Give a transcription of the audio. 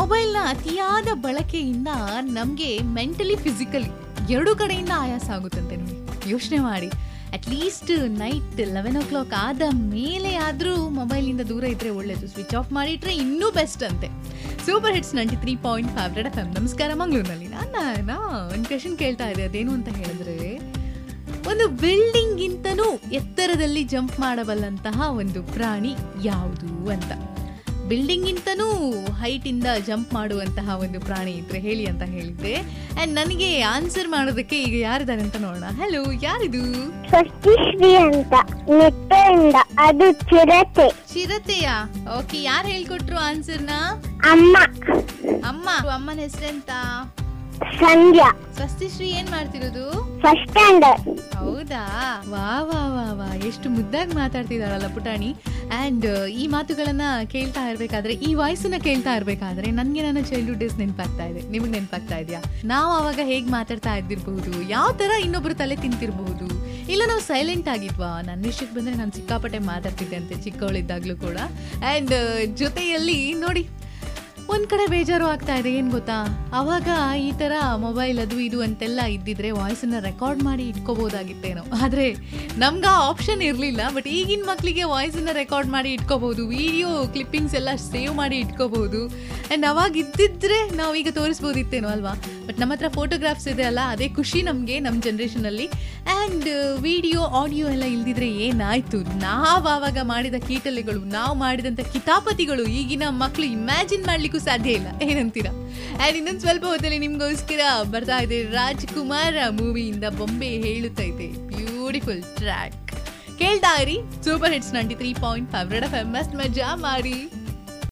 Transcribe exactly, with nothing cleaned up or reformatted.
ಮೊಬೈಲ್ನ ಅತಿಯಾದ ಬಳಕೆಯಿಂದ ನಮಗೆ ಮೆಂಟಲಿ ಫಿಸಿಕಲಿ ಎರಡು ಕಡೆಯಿಂದ ಆಯಾಸ ಆಗುತ್ತಂತೆ. ನೋಡಿ, ಯೋಚನೆ ಮಾಡಿ. At least night eleven o'clock ಆದ ಮೇಲೆ ಆದರೂ ಮೊಬೈಲಿಂದ ದೂರ ಇದ್ದರೆ ಒಳ್ಳೆಯದು. ಸ್ವಿಚ್ ಆಫ್ ಮಾಡಿಟ್ರೆ ಇನ್ನೂ ಬೆಸ್ಟ್ ಅಂತೆ. Super hits ninety three point five red F M. ನಮಸ್ಕಾರ ಮಂಗಳೂರಿನಲ್ಲಿ. ನಾನು ನಾ ಒಂದು ಕ್ವೆಶನ್ ಕೇಳ್ತಾ ಇದ್ದೆ. ಅದೇನು ಅಂತ ಹೇಳಿದ್ರೆ, ಒಂದು ಬಿಲ್ಡಿಂಗಿಂತನೂ ಎತ್ತರದಲ್ಲಿ ಜಂಪ್ ಮಾಡಬಲ್ಲಂತಹ ಒಂದು ಪ್ರಾಣಿ ಯಾವುದು ಅಂತ. ಬಿಲ್ಡಿಂಗಿಂತನೂ ಹೈಟಿಂದ ಜಂಪ್ ಮಾಡುವಂತಹ ಒಂದು ಪ್ರಾಣಿ ಇದ್ರೆ ಹೇಳಿ ಅಂತ ಹೇಳಿದ್ದೆ. ಆ್ಯಂಡ್ ನನಗೆ ಆನ್ಸರ್ ಮಾಡೋದಕ್ಕೆ ಈಗ ಯಾರಿದ್ದಾರೆ ಅಂತ ನೋಡೋಣ. ಹಲೋ, ಯಾರಿದು? ಸ್ವಸ್ತಿಶ್ರೀ ಅಂತ, ನೆಟ್ಟೆಯಿಂದ. ಅದು ಚಿರತೆ. ಚಿರತೆಯಾ? ಓಕೆ, ಯಾರು ಹೇಳ್ಕೊಟ್ರು ಆನ್ಸರ್ನ? ಅಮ್ಮ. ಅಮ್ಮ. ಅಮ್ಮನ ಹೆಸರೆಂತ? ಸಂಧ್ಯಾ. ಸ್ವಸ್ತಿಶ್ರೀ ಏನ್ ಮಾಡ್ತಿರೋದು? First standard. ಹೌದಾ? ವಾ ವಾ ವಾ ವಾ ಎಷ್ಟು ಮುದ್ದಾಗಿ ಮಾತಾಡ್ತಿದಾಳಲ್ಲ ಪುಟಾಣಿ. ಆ್ಯಂಡ್ ಈ ಮಾತುಗಳನ್ನ ಕೇಳ್ತಾ ಇರ್ಬೇಕಾದ್ರೆ, ಈ ವಾಯ್ಸನ್ನ ಕೇಳ್ತಾ ಇರ್ಬೇಕಾದ್ರೆ ನನಗೆ ನನ್ನ ಚೈಲ್ಡ್ಹುಡ್ ಡೇಸ್ ನೆನಪಾಗ್ತಾ ಇದೆ. ನಿಮಗೆ ನೆನಪಾಗ್ತಾ ಇದೆಯಾ? ನಾವು ಅವಾಗ ಹೇಗೆ ಮಾತಾಡ್ತಾ ಇದ್ದಿರಬಹುದು, ಯಾವ ಥರ ಇನ್ನೊಬ್ರು ತಲೆ ತಿಂತಿರಬಹುದು, ಇಲ್ಲ ನಾವು ಸೈಲೆಂಟ್ ಆಗಿದ್ವಾ? ನನ್ನ ವಿಷಯಕ್ಕೆ ಬಂದರೆ ನಾನು ಸಿಕ್ಕಾಪಟ್ಟೆ ಮಾತಾಡ್ತಿದ್ದೆ ಅಂತೆ ಚಿಕ್ಕವಳಿದ್ದಾಗಲೂ ಕೂಡ. ಆ್ಯಂಡ್ ಜೊತೆಯಲ್ಲಿ ನೋಡಿ, ಒಂದು ಕಡೆ ಬೇಜಾರು ಆಗ್ತಾ ಇದೆ. ಏನು ಗೊತ್ತಾ, ಅವಾಗ ಈ ಥರ ಮೊಬೈಲ್ ಅದು ಇದು ಅಂತೆಲ್ಲ ಇದ್ದಿದ್ರೆ ವಾಯ್ಸನ್ನು ರೆಕಾರ್ಡ್ ಮಾಡಿ ಇಟ್ಕೋಬೋದಾಗಿತ್ತೇನೋ. ಆದರೆ ನಮ್ಗೆ ಆ ಆಪ್ಷನ್ ಇರಲಿಲ್ಲ. ಬಟ್ ಈಗಿನ ಮಕ್ಕಳಿಗೆ ವಾಯ್ಸನ್ನು ರೆಕಾರ್ಡ್ ಮಾಡಿ ಇಟ್ಕೋಬೋದು, ವಿಡಿಯೋ ಕ್ಲಿಪ್ಪಿಂಗ್ಸ್ ಎಲ್ಲ ಸೇವ್ ಮಾಡಿ ಇಟ್ಕೋಬೋದು. ಆ್ಯಂಡ್ ಅವಾಗ ಇದ್ದಿದ್ರೆ ನಾವೀಗ ತೋರಿಸ್ಬೋದಿತ್ತೇನೋ ಅಲ್ವಾ? ಬಟ್ ನಮ್ಮ ಹತ್ರ ಫೋಟೋಗ್ರಾಫ್ಸ್ ಇದೆ ಅಲ್ಲ, ಅದೇ ಖುಷಿ ನಮಗೆ ನಮ್ಮ ಜನ್ರೇಷನಲ್ಲಿ. ಆ್ಯಂಡ್ ವಿಡಿಯೋ ಆಡಿಯೋ ಎಲ್ಲ ಇಲ್ದಿದ್ರೆ ಏನಾಯಿತು? ನಾವು ಆವಾಗ ಮಾಡಿದ ಕೀಟಲೆಗಳು, ನಾವು ಮಾಡಿದಂಥ ಕಿತಾಪತಿಗಳು ಈಗಿನ ಮಕ್ಕಳು ಇಮ್ಯಾಜಿನ್ ಮಾಡ್ಲಿಕ್ಕೆ ಸಾಧ್ಯ ಇಲ್ಲ. ಏನಂತೀರಾ? ಆ್ಯಂಡ್ ಇನ್ನೊಂದು ಸ್ವಲ್ಪ ಹೊತ್ತಲ್ಲಿ ನಿಮ್ಗೋಸ್ಕರ ಬರ್ತಾ ಇದೆ ರಾಜ್ಕುಮಾರ್ ಮೂವಿಯಿಂದ ಬೊಂಬೆ ಹೇಳುತ್ತೈತೆ. ಬ್ಯೂಟಿಫುಲ್ ಟ್ರ್ಯಾಕ್ ಕೇಳ್ತಾ ಇರಿ. Super hits ninety three point five red F M. ಮಸ್ತ್ ಮಜಾ ಮಾಡಿ.